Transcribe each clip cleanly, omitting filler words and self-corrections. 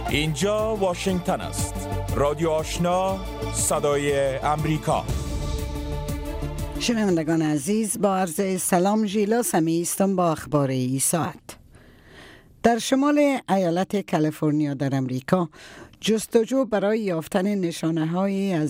اینجا واشنگتن است. رادیو آشنا، صدای امریکا. شنوندگان عزیز، با عرض سلام ژیلا سمی هستم با اخبار این ساعت. در شمال ایالت کالیفرنیا در امریکا جستجو برای یافتن نشانه‌هایی از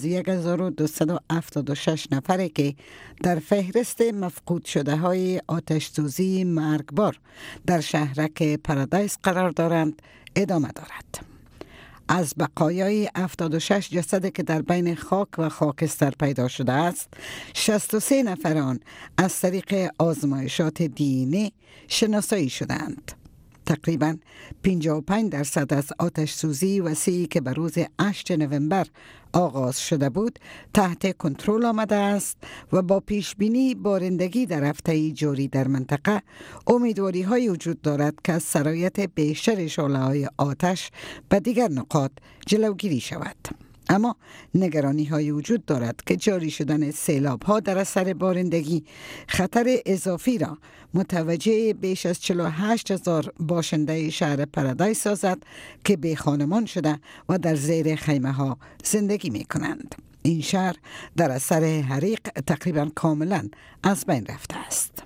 1276 نفره که در فهرست مفقود شده های آتش‌سوزی مرگبار در شهرک پارادایس قرار دارند ادامه دارد. از بقایای 76 جسد که در بین خاک و خاکستر پیدا شده است، 63 نفر آن از طریق آزمایشات دی شناسایی شدند. تقریباً 55% از آتش سوزی وسیعی که به روز 8 نوامبر آغاز شده بود تحت کنترل آمده است و با پیشبینی بارندگی در هفته جاری در منطقه امیدواری های وجود دارد که از سرایت بیشتر شعله های آتش به دیگر نقاط جلوگیری شود. اما نگرانی های وجود دارد که جاری شدن سیلاب ها در اثر بارندگی خطر اضافی را متوجه بیش از 48,000 باشنده شهر پارادایس سازد که بی خانمان شده و در زیر خیمه ها زندگی می کنند. این شهر در اثر حریق تقریبا کاملا از بین رفته است.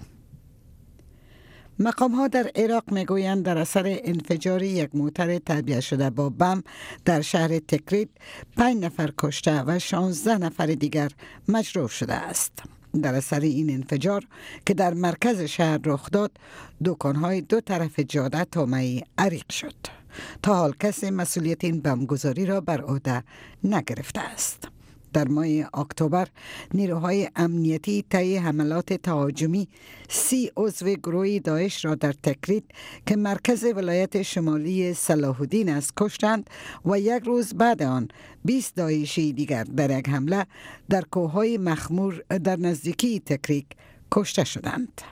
مقام ها در عراق میگویند در اثر انفجار یک موتر تعبیه شده با بم در شهر تکریت 5 نفر کشته و 16 نفر دیگر مجروح شده است. در اثر این انفجار که در مرکز شهر رخ داد، دکان‌های دو طرف جاده طامعی عریق شد. تا حال کسی مسئولیت این بمبگذاری را بر عهده نگرفته است. در ماه اکتبر نیروهای امنیتی طی حملات تهاجمی 30 عضو گروه داعش را در تکریت که مرکز ولایت شمالی صلاح الدین است کشتند و یک روز بعد آن 20 داعشی دیگر در یک حمله در کوههای مخمور در نزدیکی تکریت کشته شدند.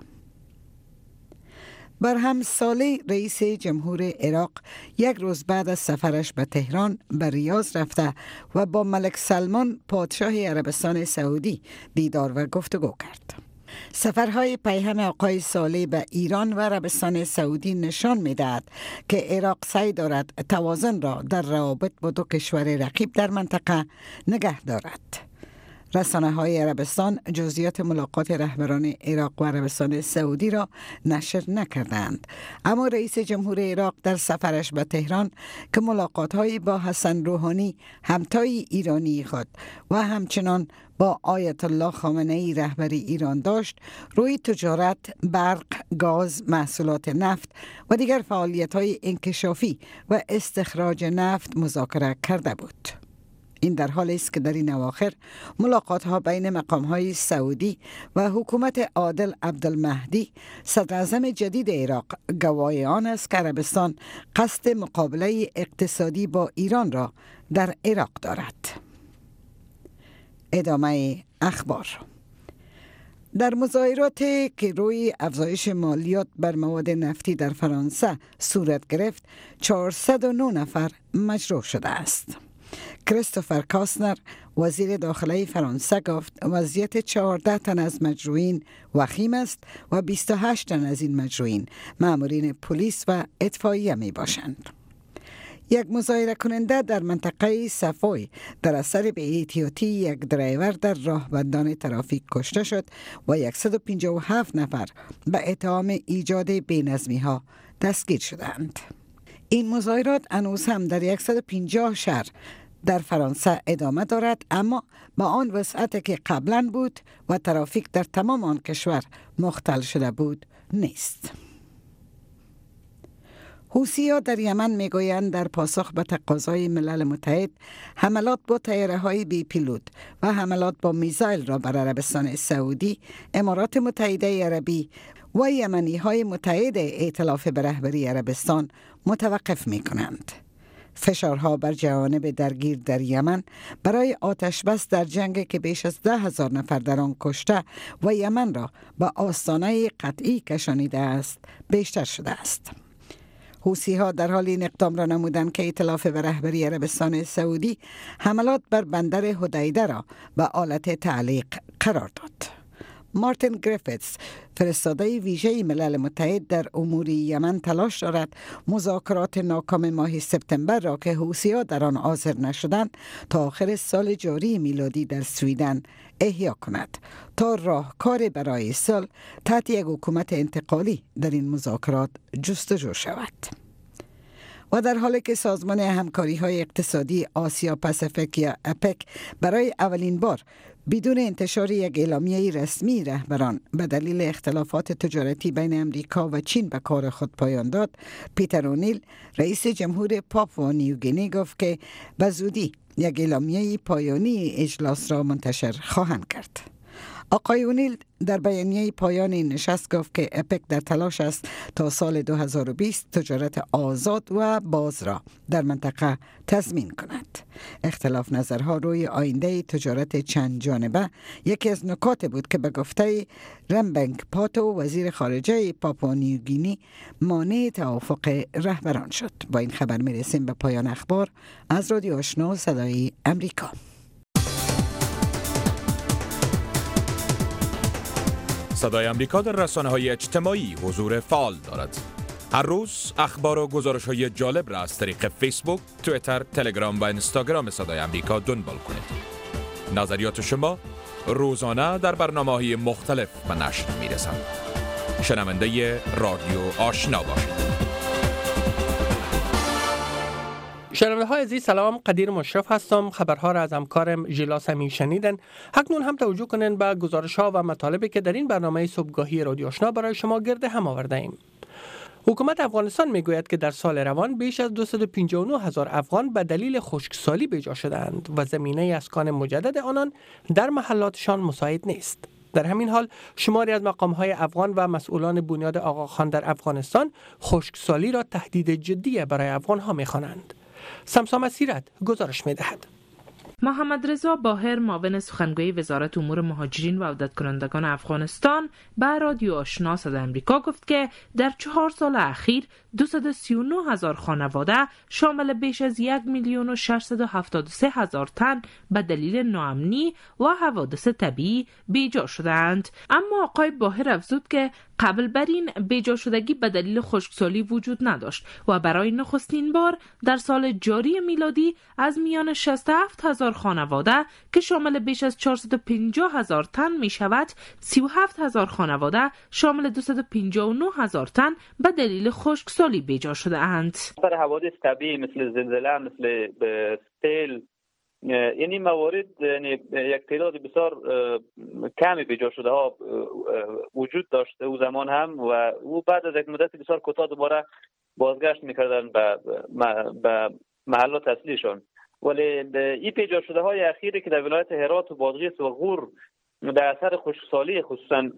برهم صالح رئیس جمهور عراق یک روز بعد از سفرش به تهران به ریاض رفته و با ملک سلمان پادشاه عربستان سعودی دیدار و گفتگو کرد. سفرهای پیهم آقای صالح به ایران و عربستان سعودی نشان می‌دهد که عراق سعی دارد توازن را در روابط با دو کشور رقیب در منطقه نگه دارد. رسانه‌های عربستان جزئیات ملاقات رهبران عراق و عربستان سعودی را نشر نکردند، اما رئیس جمهور عراق در سفرش به تهران که ملاقات‌هایی با حسن روحانی همتای ایرانی خود و همچنان با آیت الله خامنه‌ای رهبر ایران داشت، روی تجارت، برق، گاز، محصولات نفت و دیگر فعالیت‌های انکشافی و استخراج نفت مذاکره کرده بود. این در حالی است که در این اواخر ملاقات‌ها بین مقام‌های سعودی و حکومت عادل عبدالمهدی صدراعظم جدید عراق گواه آن است که عربستان قصد مقابله اقتصادی با ایران را در عراق دارد. ادامه اخبار. در مظاهراتی که روی افزایش مالیات بر مواد نفتی در فرانسه صورت گرفت، 409 نفر مجروح شده است. کریستوفر کاسنر وزیر داخلی فرانسه گفت وضعیت 14 تن از مجروحین وخیم است و 28 تن از این مجروحین مامورین پلیس و اطفائیه می باشند. یک مظاهره کننده در منطقه سافوی در اثر بی احتیاطی یک درایور در راهبندان ترافیک کشته شد و 157 نفر به اتهام ایجاد بی‌نظمی ها دستگیر شدند. این مظاهرات هنوز هم در 150 شهر در فرانسه ادامه دارد، اما با آن وسعتی که قبلا بود و ترافیک در تمام آن کشور مختل شده بود نیست. حوثی‌ها در یمن میگویند در پاسخ به تقاضای ملل متحد حملات با طیاره‌های بی پیلوت و حملات با میزایل را بر عربستان سعودی، امارات متحده عربی و یمنی‌های متحد ائتلاف به رهبری عربستان متوقف می‌کنند. فشارها بر جوانب درگیر در یمن برای آتش بس در جنگ که بیش از 10,000 نفر در آن کشته و یمن را به آستانه قطعی کشانیده است بیشتر شده است. حوثی‌ها در حال این اقدام را نمودند که ائتلاف به رهبری عربستان سعودی حملات بر بندر حدیده را به آلت تعلیق قرار داد. مارتین گریفیتس فرستاده ویژه ملل متحد در امور یمن تلاش دارد مذاکرات ناکام ماه سپتامبر را که حوثی‌ها در آن حاضر نشدند تا آخر سال جاری میلادی در سویدن احیا کند تا راهکار برای صلح تحت یک حکومت انتقالی در این مذاکرات جستجو شود. و در حالی که سازمان همکاری‌های اقتصادی آسیا پاسیفیک یا اپک برای اولین بار بدون انتشار یک اعلامیه رسمی رهبران به دلیل اختلافات تجارتی بین امریکا و چین به کار خود پایان داد، پیتر اونیل رئیس جمهور پاپوا نیوگینی گفت که به زودی یک اعلامیه پایانی اجلاس را منتشر خواهند کرد. آقای اونیل در بیانیه پایان این نشست گفت که اپک در تلاش است تا سال 2020 تجارت آزاد و باز را در منطقه تضمین کند. اختلاف نظرها روی آینده تجارت چند جانبه یکی از نکات بود که به گفته رمبنگ پاتو وزیر خارجه پاپوا نیوگینی مانع توافق رهبران شد. با این خبر میرسیم به پایان اخبار از رادیو آشنا صدای امریکا. صدای امریکا در رسانه‌های اجتماعی حضور فعال دارد. هر روز اخبار و گزارش‌های جالب را از طریق فیسبوک، توییتر، تلگرام و اینستاگرام صدای امریکا دنبال کنید. نظریات شما روزانه در برنامه‌های مختلف به نشر می‌رسند. شنونده رادیو آشنا باشید. شنونده‌های عزیز سلام، قدیر مشرف هستم. خبرها را از همکارم ژیلا سمی شنیدن. اکنون هم توجه کنین به گزارش‌ها و مطالبی که در این برنامه صبحگاهی رادیو آشنا برای شما گرد هم آورده ایم. حکومت افغانستان میگوید که در سال روان بیش از 259,000 افغان به دلیل خشکسالی بیجا شدند و زمینه اسکان مجدد آنان در محلاتشان مساعد نیست. در همین حال شماری از مقام‌های افغان و مسئولان بنیاد آقاخان در افغانستان خشکسالی را تهدید جدی برای افغان‌ها می‌خوانند. سمسام سیرت گزارش می‌دهد. محمد رضا باهر معاون سخنگوی وزارت امور مهاجرین و عودت کنندگان افغانستان به رادیو آشنا صدای امریکا گفت که در 4 سال اخیر 239,000 خانواده شامل بیش از 1,673,000 تن به دلیل ناامنی و حوادث طبیعی بیجا شدند. اما آقای باهر افزود که قبل بر این بیجا شدگی به دلیل خشکسالی وجود نداشت و برای نخستین بار در سال جاری میلادی از میان 67,000 خانواده که شامل بیش از 450,000 تن می شود 37,000 خانواده شامل 259,000 تن به دلیل خشکسالی بیجا شده اند. در حوادث طبیعی مثل زلزله، مثل سیل، یعنی موارد، یعنی یک تعداد بسیار کمی بیجا شده ها وجود داشته او زمان هم و او بعد از یک مدت بسیار کوتاه دوباره بازگشت میکردن به محلات اصلیشان. ولی این بیجا شده های اخیری که در ولایت هرات و بادغیس و غور در اثر خشکسالی خصوصا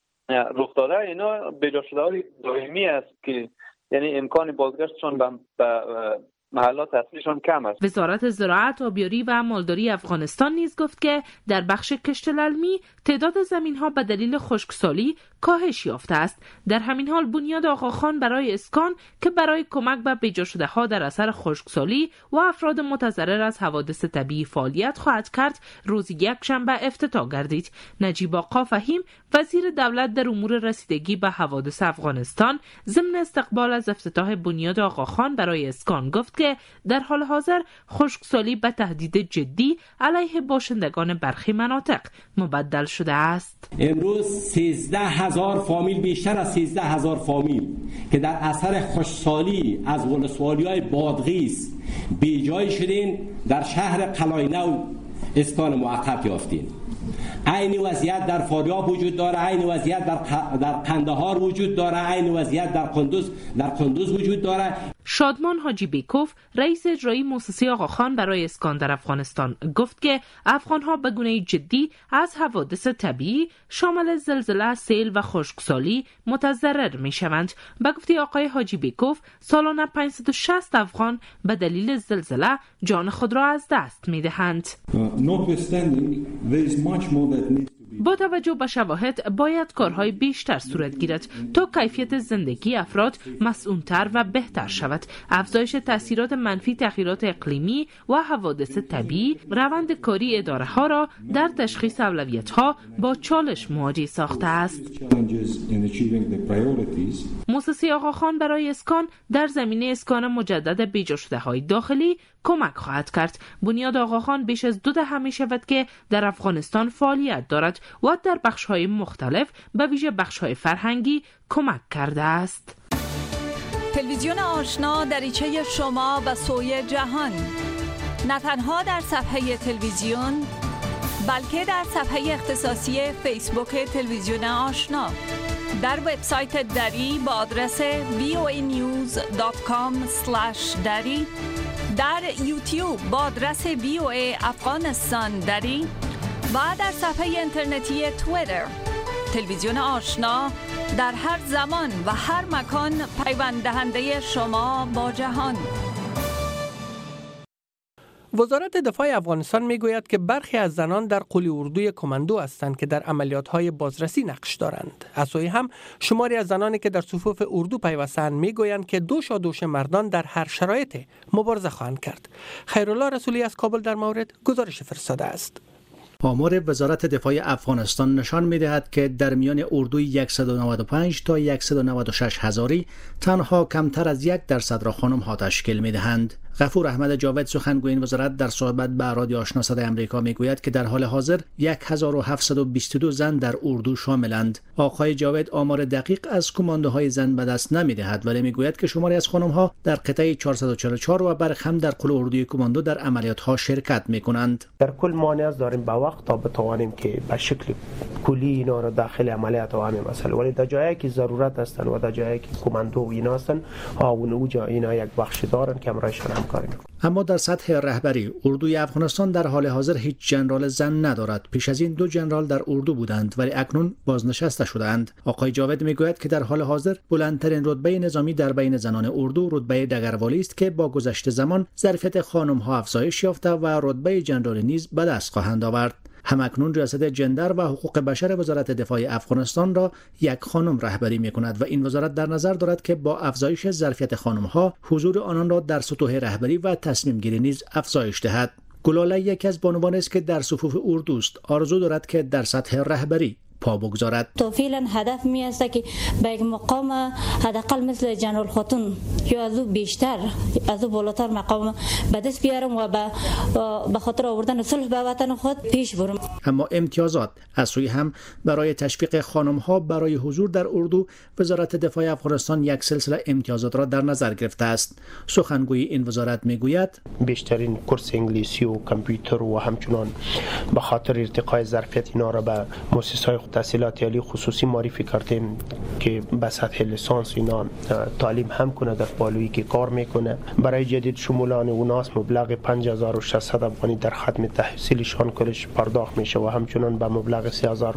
رخ داده، اینا بیجا شده های دائمی است که یعنی امکان بازگشتشان به محلات اصلیشان کم است. وزارت زراعت، آبیاری و مالداری افغانستان نیز گفت که در بخش کشت للمی تعداد زمین‌ها به دلیل خشکسالی کاهش یافته است. در همین حال بنیاد آقاخان برای اسکان که برای کمک به بیجا شده‌ها در اثر خشکسالی و افراد متضرر از حوادث طبیعی فعالیت خواهد کرد، روز یکشنبه افتتاح گردید. نجیب آقا فهیم وزیر دولت در امور رسیدگی به حوادث افغانستان ضمن استقبال از افتتاح بنیاد آقاخان برای اسکان گفت که در حال حاضر خشکسالی به تهدید جدی علیه باشندگان برخی مناطق مبدل شده است. امروز 13,000 فامیل، بیشتر از 13,000 فامیل که در اثر خشکسالی از ولسوالی‌های بادغیس بیجای شدین در شهر قلاینو اسکان موقت یافتین. عین وضعیت در فاریاب وجود داره، عین وضعیت در قندهار وجود داره، عین وضعیت در قندوز وجود داره. شادمان حاجی بیکوف رئیس اجرایی مؤسسه آقاخان برای اسکان در افغانستان گفت که افغان‌ها به گونه جدی از حوادث طبیعی شامل زلزله، سیل و خشکسالی متضرر می‌شوند. به گفته آقای حاجی بیکوف سالانه 560 افغان به دلیل زلزله جان خود را از دست می‌دهند. با توجه به شواهد باید کارهای بیشتر صورت گیرد تا کیفیت زندگی افراد مسئول‌تر و بهتر شود. افزایش تاثیرات منفی تغییرات اقلیمی و حوادث طبیعی روند کاری اداره ها را در تشخیص اولویت ها با چالش مواجه ساخته است. موسسه آقاخان برای اسکان در زمینه اسکان مجدد بیجا شده های داخلی کمک خواهد کرد. بنیاد آقاخان بیش از 2 دهه می شود که در افغانستان فعالیت دارد و در بخش های مختلف به ویژه بخش های فرهنگی کمک کرده است. تلویزیون آشنا دریچه شما و سوی جهان، نه تنها در صفحه تلویزیون بلکه در صفحه اختصاصی فیسبوک تلویزیون آشنا، در وبسایت دری با آدرس voanews.com/dari، در یوتیوب با آدرس VOA افغانستان دری و در صفحه اینترنتی توییتر. تلویزیون آشنا در هر زمان و هر مکان پیوند دهنده شما با جهان. وزارت دفاع افغانستان میگوید که برخی از زنان در قول اردوی کماندو هستند که در عملیات‌های بازرسی نقش دارند. از سوی هم شماری از زنانی که در صفوف اردو پیوستند میگویند که دوش مردان در هر شرایط مبارزه خواهند کرد. خیرالله رسولی از کابل در مورد گزارش فرستاده است. آمار وزارت دفاع افغانستان نشان می‌دهد که در میان اردوی 195 تا 196 هزاری تنها کمتر از 1% را خانم‌ها تشکیل می‌دهند. غفور احمد جاوید سخنگوی این وزارت در صحبت با رادیو آشنا صدای آمریکا میگوید که در حال حاضر 1722 زن در اردو شاملند. آقای جاوید آمار دقیق از کماندوهای زن به دست نمی‌دهد، ولی میگوید که شماری از خانم‌ها در قطعه 444 و برخی هم در قل اردوی کماندو در عملیات‌ها شرکت می‌کنند. در کل ما نیاز داریم به وقت تا بتوانیم که به شکل کلی اینا را داخل عملیات و همین مسئله، ولی در جایی که ضرورت هستن و در جایی که کماندو و اینا هستن اونجا اینا یک بخش دارن که امرایشان هم کار میکنن. اما در سطح رهبری اردوی افغانستان در حال حاضر هیچ جنرال زن ندارد. پیش از این 2 جنرال در اردو بودند ولی اکنون بازنشسته شدند. آقای جاوید میگوید که در حال حاضر بلندترین رتبه نظامی در بین زنان اردو رتبه دگروالی است که با گذشت زمان ظرفیت خانم‌ها افزایش یافته و رتبه جنرال نیز به دست خواهند آورد. همکنون ریاست جندر و حقوق بشر وزارت دفاع افغانستان را یک خانم رهبری می‌کند و این وزارت در نظر دارد که با افزایش ظرفیت خانم‌ها حضور آنان را در سطوح رهبری و تصمیم گیری نیز افزایش دهد. گلاله یکی از بانوان است که در صفوف اردوست. آرزو دارد که در سطح رهبری پا بگذارد. تو فعلا هدف می است که به یک مقام حداقل مثل جنرال خاتون یا از او بیشتر از او بالاتر مقام به دست بیارم و به خاطر آوردن صلح به وطن خود پیش برم. اما امتیازات از سوی هم برای تشویق خانم‌ها برای حضور در اردو وزارت دفاع افغانستان یک سلسله امتیازات را در نظر گرفته است. سخنگوی این وزارت میگوید بیشترین کورس انگلیسی و کامپیوتر و همچنان به خاطر ارتقای ظرفیت اینا را به مؤسسه‌های تحصیلات عالی خصوصی معرفی کردیم که به سطح لیسانس اینا تعلیم هم کنه در پالویی که کار میکنه. برای جدید شمولان اوناس مبلغ 5600 افغانی در ختم تحصیلشان کلش پرداخت میشه و همچنان به مبلغ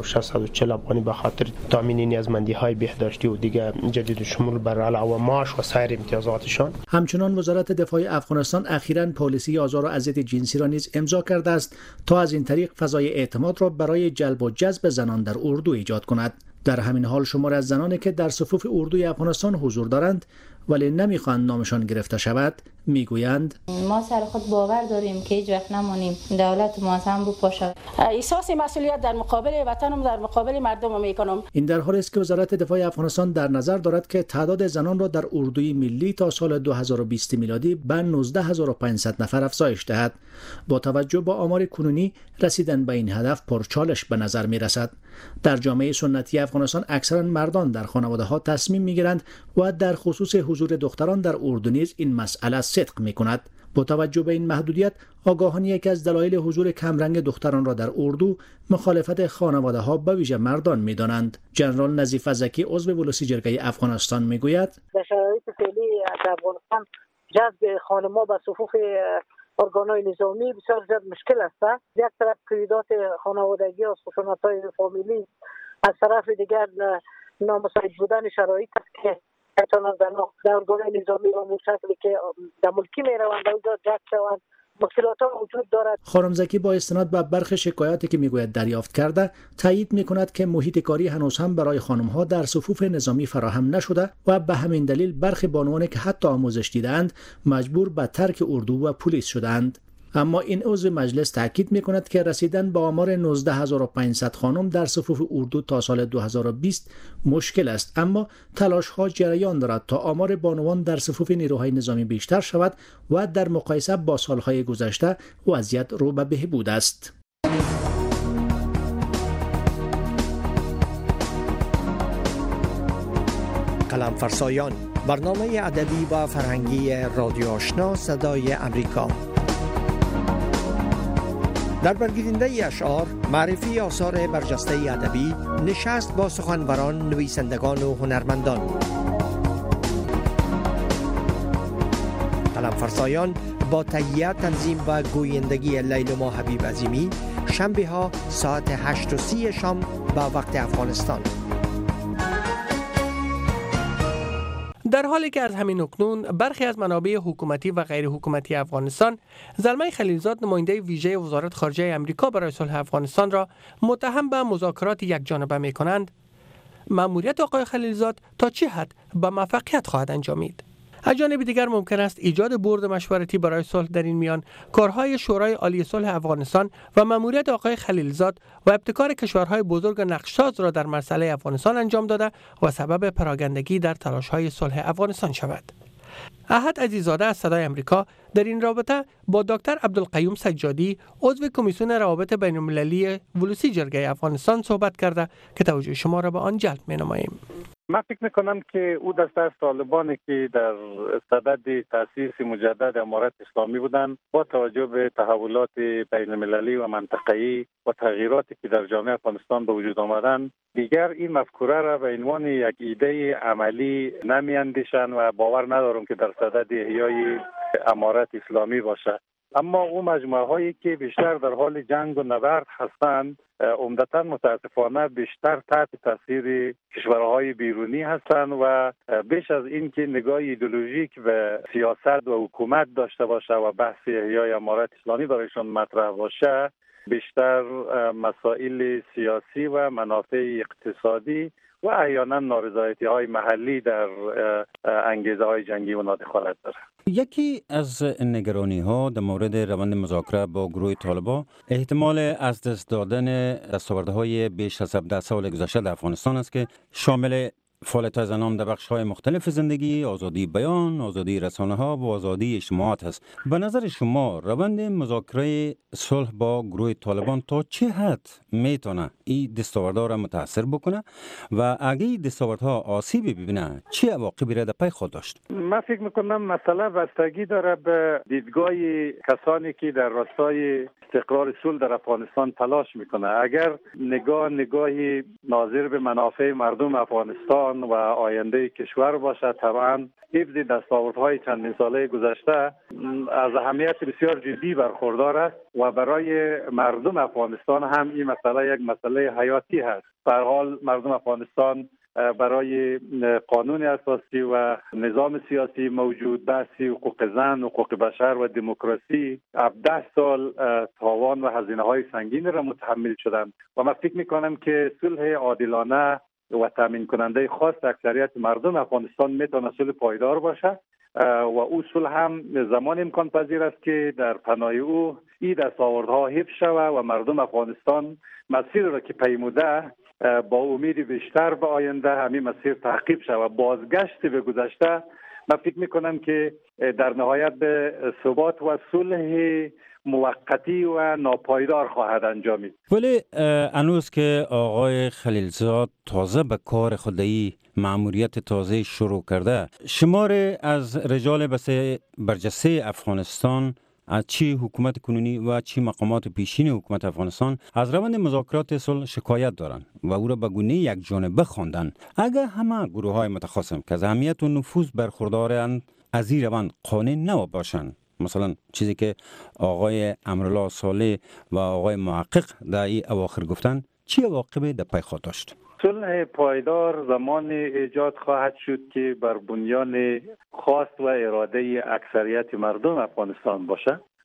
3640 افغانی به خاطر تامین نیازمندی‌های بهداشتی و دیگه جدید شمول بر علاوه معاش و سایر امتیازاتشان. همچنان وزارت دفاع افغانستان اخیراً پالیسی آزار و اذیت جنسی را نیز امضا کرده است تا از این طریق فضای اعتماد را برای جلب و جذب زنان در اردو ایجاد کند. در همین حال شمار از زنانی که در صفوف اردوی افغانستان حضور دارند ولی نمیخواهند نامشان گرفته شود میگویند ما سر خود باور داریم که هیچ وقت نمونیم دولت ما هم رو پاشه. احساس مسئولیت در مقابل وطنم در مقابل مردم میکنم. این در حالی است که وزارت دفاع افغانستان در نظر دارد که تعداد زنان را در اردوی ملی تا سال 2020 میلادی به 19500 نفر افزایش دهد. با توجه به آمار کنونی رسیدن به این هدف پرچالش به نظر میرسد. در جامعه سنتی افغانستان اکثرا مردان در خانواده‌ها تصمیم میگیرند و در خصوص حضور دختران در اردو نیز این مسئله صدق میکند. با توجه به این محدودیت آگاهانه یکی از دلایل حضور کمرنگ دختران را در اردو مخالفت خانواده‌ها به ویژه مردان می‌دانند. جنرال نظیف زکی عضو ولسی جرگه افغانستان میگوید در شرایط فعلی در افغانستان جذب خانم‌ها به صفوف ارگان‌های نظامی بسیار زیاد مشکل است. یک طرف قیودات خانوادگی و خشونت‌های فامیلی، از طرف دیگر نامساعد بودن شرایط است که در ارگان‌های نظامی و موشکلی که در ملکی می‌روند اونجا جذب شوند مشکلات ها وجود دارد. خانم زکی با استناد به برخی شکایاتی که میگوید دریافت کرده تایید میکند که محیط کاری هنوز هم برای خانم ها در صفوف نظامی فراهم نشده و به همین دلیل برخی بانوانی که حتی آموزش دیدند مجبور به ترک اردو و پلیس شدند. اما این عضو مجلس تاکید می‌کند که رسیدن به آمار 19500 خانم در صفوف اردو تا سال 2020 مشکل است، اما تلاش‌ها جریان دارد تا آمار بانوان در صفوف نیروهای نظامی بیشتر شود و در مقایسه با سالهای گذشته وضعیت رو به بهبود است. قلم فرسایان، برنامه ادبی و فرهنگی رادیو آشنا صدای امریکا. در برگیرنده اشعار، معرفی آثار برجسته ادبی، نشست با سخنوران، نویسندگان و هنرمندان. قلم فرسایان با تهیه، تنظیم و گویندگی لیلما حبیب عظیمی، شنبه ها ساعت 8:30 شام با وقت افغانستان. در حالی که از همین اکنون برخی از منابع حکومتی و غیر حکومتی افغانستان زلمه خلیلزاد نماینده ویژه وزارت خارجه امریکا برای صلح افغانستان را متهم به مذاکرات یک جانبه می کنند، مأموریت آقای خلیلزاد تا چه حد به موفقیت خواهد انجامید؟ از جانب دیگر ممکن است ایجاد بورد مشورتی برای صلح در این میان کارهای شورای عالی صلح افغانستان و مأموریت آقای خلیلزاد و ابتکار کشورهای بزرگ نقشساز را در مسئله افغانستان انجام داده و سبب پراگندگی در تلاش‌های صلح افغانستان شود. احد عزیزاده از صدای امریکا در این رابطه با دکتر عبدالقیوم سجادی عضو کمیسیون روابط بین‌المللی ولوسی جرگه افغانستان صحبت کرده که توجه شما را به آن جلب می‌نماییم. من فکر میکنم که او دسته از طالبانی که در صدد تأسیس مجدد امارت اسلامی بودند، با توجه به تحولات بین المللی و منطقه‌ای و تغییراتی که در جامعه افغانستان به وجود آمدند، دیگر این مفکوره را به عنوان یک ایده عملی نمی‌اندیشند و باور ندارم که در صدد احیای امارت اسلامی باشد. اما او مجموعه هایی که بیشتر در حال جنگ و نبرد هستند، عمدتاً متاسفانه بیشتر تحت تاثیر کشورهای بیرونی هستند و بیش از این که نگاه ایدئولوژیک به سیاست و حکومت داشته باشه و بحث احیای امارت اسلامی برایشان مطرح باشه، بیشتر مسائل سیاسی و منافع اقتصادی و احیانا نارضایتی‌های محلی در انگیزه‌های جنگی و دخالت داره. یکی از نگرانی‌ها در مورد روند مذاکره با گروه طالبان احتمال از دست دادن دستاوردهای بیش از 17 سال گذشته در افغانستان است که شامل فعالیت زنان در بخش‌های مختلف زندگی، آزادی بیان، آزادی رسانه‌ها و آزادی اجتماعات است. به نظر شما روند مذاکره صلح با گروه طالبان تا چه حد میتونه این دستاوردها را متاثر بکنه و اگه این دستاوردها آسیبی ببینه چه عواقبی را در پی خود داشت؟ من فکر میکنم مسئله بستگی داره به دیدگاه کسانی که در راستای استقرار صلح در افغانستان تلاش میکنه. اگر نگاهی ناظر به منافع مردم افغانستان و آینده کشور باشه، طبعا حفظ دستاوردهای چندین ساله گذشته از اهمیت بسیار جدی برخوردار است و برای مردم افغانستان هم این مسئله یک مسئله حیاتی هست. به هر حال مردم افغانستان برای قانون اساسی و نظام سیاسی موجود، بحث حقوق زن، حقوق بشر و دموکراسی 17 سال تاوان و هزینه‌های سنگین را متحمل شدند و من فکر می‌کنم که صلح عادلانه و تامین کننده خاص اکثریت مردم افغانستان میتونه صلح پایدار باشه و او صلح هم زمان امکان پذیر است که در پناه او این دستاوردها حفظ شود و مردم افغانستان مسیر را که پیموده با امید بیشتر به آینده همین مسیر تعقیب شود. بازگشت به گذشته من فکر میکنم که در نهایت به ثبات و صلح موقتی و ناپایدار خواهد انجامید. ولی هنوز که آقای خلیلزاد تازه به کار خودی مأموریت تازه شروع کرده، شمار از رجال برجسته افغانستان از چی حکومت کنونی و چی مقامات پیشین حکومت افغانستان از روند مذاکرات صلح شکایت دارند و او را به گونه یک جانبه خواندند. اگر همه گروه های متخاصم که از اهمیت و نفوذ برخوردارند از این روند قانع نباشند، مثلا چیزی که آقای امرالله صالح و آقای محقق در این اواخر گفتن، چی عواقبی در پی خواهد داشت؟ صلح پایدار زمان ایجاد خواهد شد که بر بنیان خواست و اراده اکثریت مردم افغانستان باشه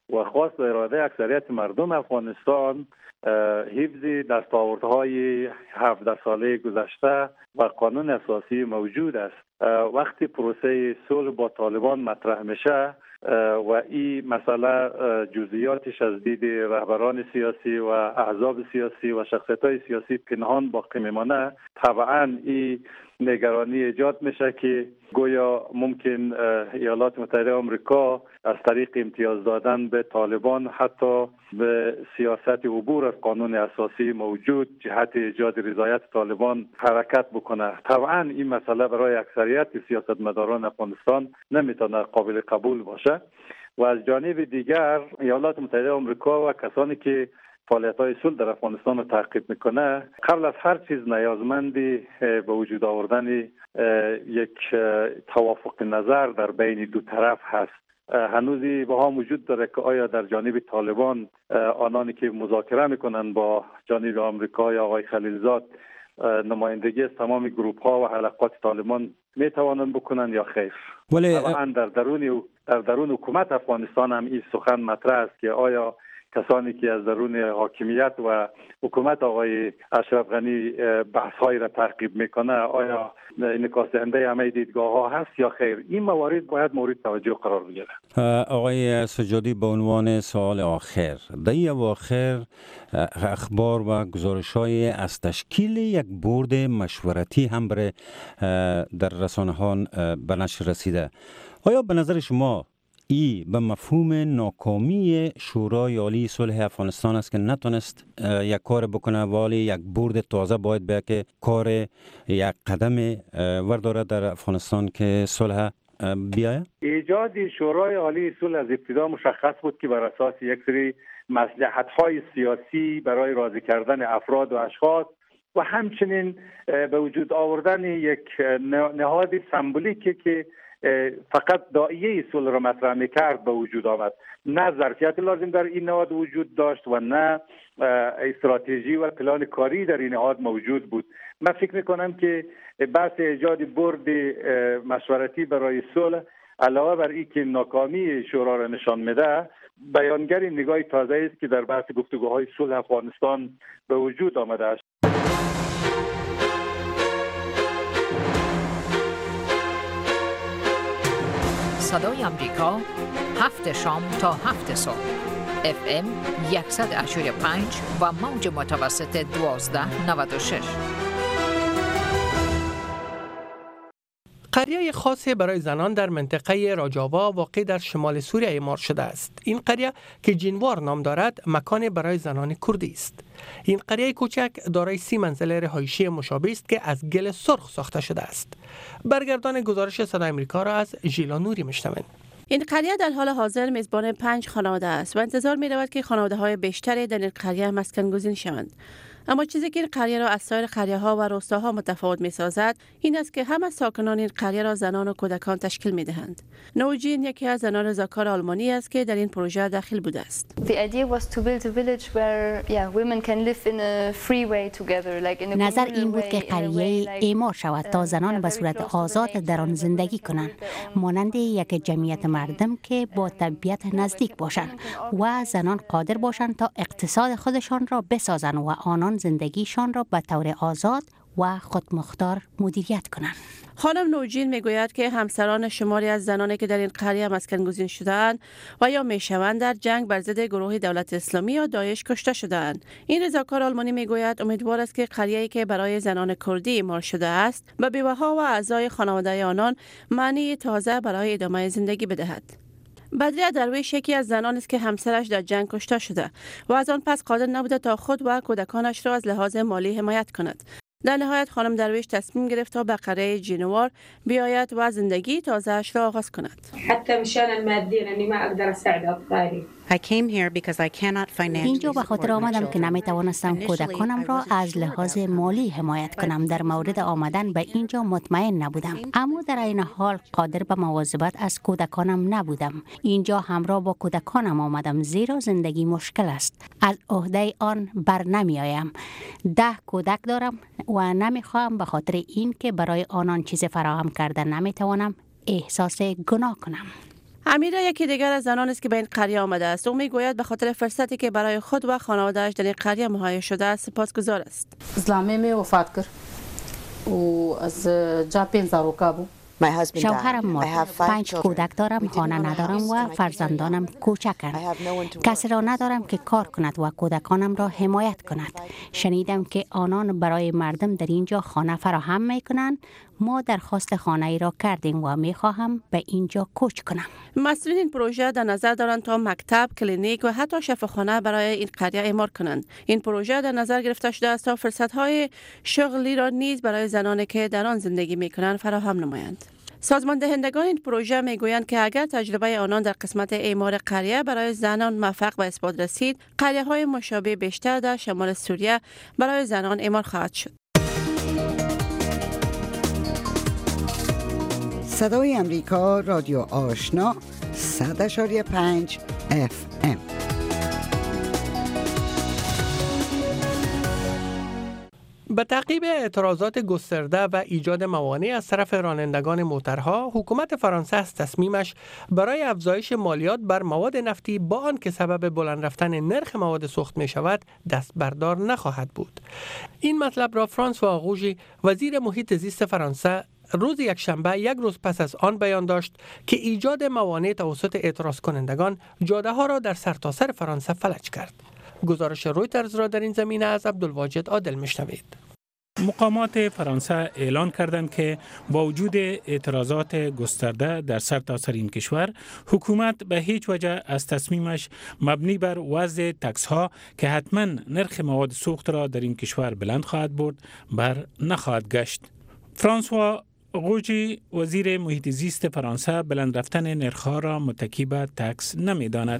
و خواست و اراده اکثریت مردم افغانستان حفظ دستاوردهای 17 ساله گذشته و قانون اساسی موجود است. وقتی پروسه صلح با طالبان مطرح میشه و این مسئله جزئیاتش از دید رهبران سیاسی و احزاب سیاسی و شخصیت‌های سیاسی پنهان باقی میمانه، طبعا این نگرانی ایجاد میشه که گویا ممکن ایالات متحده آمریکا از طریق امتیاز دادن به طالبان حتی به سیاست عبور از قانون اساسی موجود جهت ایجاد رضایت طالبان حرکت بکنه. طبعا این مسئله برای اکثریت سیاستمداران افغانستان نمیتونه قابل قبول باشه و از جانب دیگر ایالات متحده آمریکا و کسانی که فعالیت‌های صلح در افغانستان رو تعقیب میکنه قبل از هر چیز نیازمندی به وجود آوردن یک توافق نظر در بین دو طرف هست. هنوزی بها وجود داره که آیا در جانب طالبان آنانی که مذاکره میکنن با جانب آمریکا یا آقای خلیلزاد نمایندگی از تمام گروپ ها و حلقات طالبان میتوانند بکنن یا خیر. ولی طبعا در درون حکومت افغانستان هم این سخن مطرح است که آیا کسانی که از درون حاکمیت و حکومت آقای اشرف غنی بحث‌هایی را تعقیب میکنه آیا انعکاس دهنده همه دیدگاه ها هست یا خیر. این موارد باید مورد توجه قرار بگیره. آقای سجادی، به عنوان سوال آخر، در این اواخر اخبار و گزارش‌های از تشکیل یک بورد مشورتی هم در رسانه‌ها به نشر رسیده. آیا به نظر شما ای به مفهوم ناکامی شورای عالی صلح افغانستان است که نتونست یک کار بکنه، ولی یک بورد تازه باید به که کار یک قدم ورداره در افغانستان که صلح بیاید؟ ایجاد شورای عالی صلح از ابتدا مشخص بود که بر اساس یک سری مصلحت‌های سیاسی برای راضی کردن افراد و اشخاص و همچنین به وجود آوردن یک نهاد سمبولیکی که فقط داعیه صلح را مطرح می‌کرد به وجود آمد. نه ظرفیت لازم در این نهاد وجود داشت و نه استراتژی و پلان کاری در این نهاد موجود بود. من فکر می‌کنم که بحث ایجاد بورد مشورتی برای صلح علاوه بر این که ناکامی شورا را نشان میده، بیانگر نگاه تازه است که در بحث گفتگوهای صلح افغانستان به وجود آمده است. صدای آمریکا 7 شام تا 7 صبح FM 100.5 و موج متوسط 1296. قریه خاصی برای زنان در منطقه راجاوا واقع در شمال سوریه اعمار شده است. این قریه که جنوار نام دارد مکان برای زنان کردی است. این قریه کوچک دارای 30 منزل رهایشی مشابه است که از گل سرخ ساخته شده است. برگردان گزارش صدای آمریکا را از ژیلا نوری میشنوید. این قریه در حال حاضر میزبان 5 خانواده است و انتظار می رود که خانواده‌های بیشتری در این قریه مسکن گزین شوند. اما چیزی که این قریه را از سایر قریه‌ها و روستاها متفاوت می‌سازد این است که همه ساکنان این قریه را زنان و کودکان تشکیل می‌دهند. نوجین یکی از زنان رضاکار آلمانی است که در این پروژه داخل بوده است. نظر این بود که قریه اعمار شود تا زنان به صورت آزاد در آن زندگی کنند، مانند یک جمعیت مردم که با طبیعت نزدیک باشند و زنان قادر باشند تا اقتصاد خودشان را بسازند و آنان زندگیشان را به طور آزاد و خودمختار مدیریت کنند. خانم نوجین میگوید که همسران شماری از زنانی که در این قریه مسکن گزین شده‌اند و یا میشوند در جنگ بر ضد گروه دولت اسلامی یا داعش کشته شده‌اند. این رضاکار آلمانی میگوید امیدوار است که قریه‌ای که برای زنان کردی اعمار شده است به بیوه‌ها و اعضای خانواده آنان معنی تازه برای ادامه زندگی بدهد. بدریه درویش یکی از زنان است که همسرش در جنگ کشته شده و از آن پس قادر نبوده تا خود و کودکانش را از لحاظ مالی حمایت کند. در نهایت خانم درویش تصمیم گرفت تا به قریه جنوار بیاید و زندگی تازه‌اش را آغاز کند. حتی مشان المادی لاني ما اقدر اساعد اطفالي. اینجا به خاطر آمدم که نمیتوانستم کودکانم را از لحاظ مالی حمایت کنم. در مورد آمدن به اینجا مطمئن نبودم، اما در این حال قادر به مواظبت از کودکانم نبودم. اینجا همراه با کودکانم آمدم زیرا زندگی مشکل است. از عهده آن بر نمی آیم. 10 کودک دارم و نمیخواهم به خاطر این که برای آنان چیز فراهم کرده نمیتوانم احساس گناه کنم. امیرا یکی دیگر از زنان است که به این قریه آمده است. او میگوید به خاطر فرصتی که برای خود و خانواده‌اش در این قریه مهیا شده است سپاسگزار است. زلمه می وفات کرد و از جا 5 زاروکا بود. شوهرم مرد، 5 کودک دارم، خانه ندارم و فرزندانم کوچکند. کسی را ندارم که کار کند و کودکانم را حمایت کند. شنیدم که آنان برای مردم در اینجا خانه فراهم می کنند. ما درخواست خانه ای را کردیم و می خواهم به اینجا کوچ کنم. مسئولین این پروژه در نظر دارند تا مکتب، کلینیک و حتی شفاخانه برای این قریه اعمار کنند. این پروژه در نظر گرفته شده است تا فرصت‌های شغلی را نیز برای زنانی که در آن زندگی می‌کنند فراهم نمایند. سازمان دهندگان این پروژه میگویند که اگر تجربه آنان در قسمت اعمار قریه برای زنان موفق به اثبات رسید، قریه‌های مشابه بیشتر در شمال سوریه برای زنان اعمار خواهد شد. صدای امریکا، رادیو آشنا، 100.5 FM. به تعقیب اعتراضات گسترده و ایجاد موانع از طرف رانندگان موترها، حکومت فرانسه از تصمیمش برای افزایش مالیات بر مواد نفتی با آنکه سبب بلند رفتن نرخ مواد سوخت می شود دست بردار نخواهد بود. این مطلب را فرانسوا آغوژی، وزیر محیط زیست فرانسه، روز یکشنبه، یک روز پس از آن بیان داشت که ایجاد موانع توسط اعتراض کنندگان جاده ها را در سرتاسر فرانسه فلج کرد. گزارش رویترز را در این زمینه از عبدالواجد عادل میشنوید. مقامات فرانسه اعلان کردند که با وجود اعتراضات گسترده در سرتاسر این کشور، حکومت به هیچ وجه از تصمیمش مبنی بر وضع تکس ها که حتما نرخ مواد سوخت را در این کشور بلند خواهد برد بر نخواهد گشت. فرانسوا آغوژی، وزیر محیط زیست فرانسه، بلند رفتن نرخ‌ها را متکی به تکس نمی‌داند.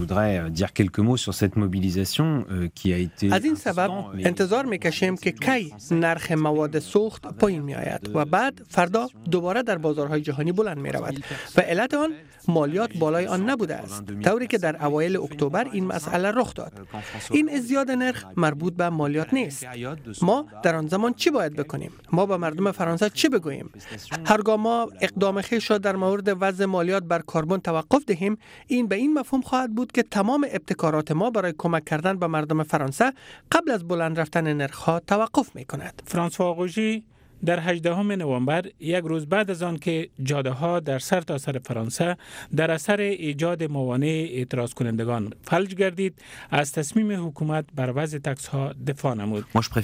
از این سبب انتظار می‌کشیم که کی نرخ مواد سوخت پایین می‌آید و بعد فردا دوباره در بازارهای جهانی بلند می‌رود و علت آن مالیات بالای آن نبوده است، طوری که در اوایل اکتبر این مسئله رخ داد. این ازدیاد نرخ مربوط به مالیات نیست. ما در آن زمان چی باید بکنیم؟ ما به مردم فرانسه چی بگوییم؟ هرگاه ما اقدام خویش را در مورد وضع مالیات بر کربن توقف دهیم، این به این مفهوم خواهد بود که تمام ابتکارات ما برای کمک کردن به مردم فرانسه قبل از بلند رفتن نرخ‌ها توقف می‌کند. فرانسوا آغوژی در 18 نوامبر، یک روز بعد از آن که جاده‌ها در سرتاسر فرانسه در اثر ایجاد موانع اعتراض کنندگان فلج گردید، از تصمیم حکومت بر وضع تکس‌ها دفاع نمود.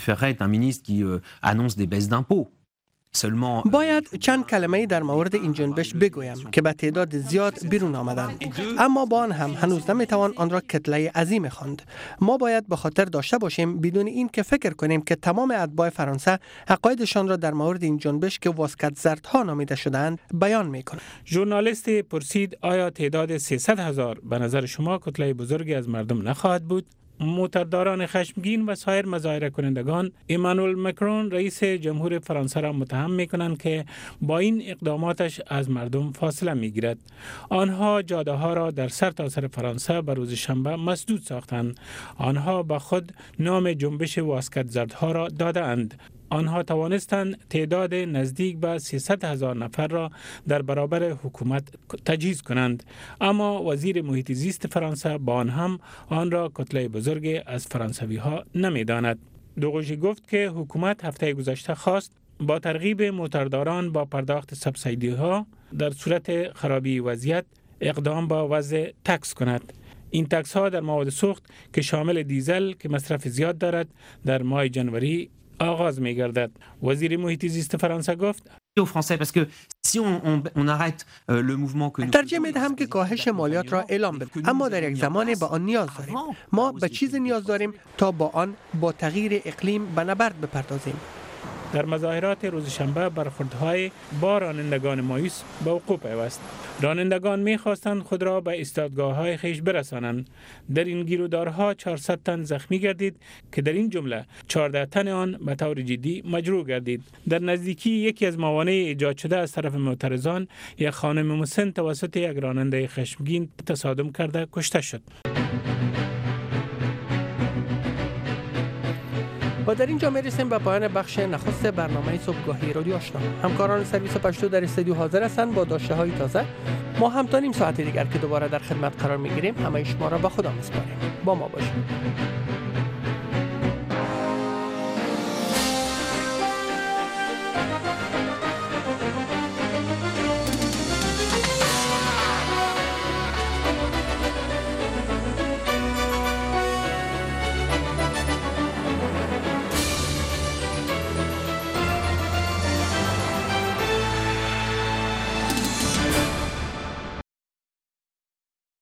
باید چند کلمه در مورد این جنبش بگویم که به تعداد زیاد بیرون آمدند، اما با آن هم هنوز نمیتوان آن را کتله عظیم خواند. ما باید به خاطر داشته باشیم بدون این که فکر کنیم که تمام اتباع فرانسه عقایدشان را در مورد این جنبش که واسکت زردها نامیده شدند بیان میکنند. ژورنالیست پرسید آیا تعداد 300,000 به نظر شما کتله بزرگی از مردم نخواهد بود؟ موترداران خشمگین و سایر مظاهره کنندگان ایمانوئل مکرون رئیس جمهور فرانسه را متهم می‌کنند که با این اقداماتش از مردم فاصله می‌گیرد. آنها جاده ها را در سرتاسر فرانسه به روز شنبه مسدود ساختند. آنها به خود نام جنبش واسکت زردها را داده‌اند. آنها توانستند تعداد نزدیک به 300,000 نفر را در برابر حکومت تجهیز کنند، اما وزیر محیط زیست فرانسه با آن هم آن را کتله بزرگ از فرانسوی ها نمی داند. دوغوژی گفت که حکومت هفته گذشته خواست با ترغیب موترداران با پرداخت سبسیدی ها در صورت خرابی وضعیت اقدام با وضع تکس کند. این تکس ها در مواد سوخت که شامل دیزل که مصرف زیاد دارد در ماه جنوری آغاز می گردد. وزیر محیط زیست فرانسه گفت ترجیح می دهم که کاهش مالیات را اعلام بدهیم، اما در یک زمان به آن نیاز داریم. ما به چیز نیاز داریم تا با آن با تغییر اقلیم به نبرد بپردازیم. در مظاهرات روز شنبه برخوردهای با رانندگان مایوس به وقوع پیوست. رانندگان می‌خواستند خود را به ایستادگاه‌های خویش برسانند. در این گیرودارها 400 تن زخمی گردید که در این جمله 14 تن آن به طور جدی مجروح گردید. در نزدیکی یکی از موانع ایجاد شده از طرف معترضان، یک خانم مسن توسط یک راننده خشمگین تصادم کرده کشته شد. و در اینجا میرسیم به پایان بخش نخست برنامه صبحگاهی رادیو آشنا. همکاران سرویس پشتو در استودیو حاضر هستند با داشته های تازه. ما هم تا نیم ساعت دیگر که دوباره در خدمت قرار میگیریم همه شما را به خدا میسپاریم. با ما باشید.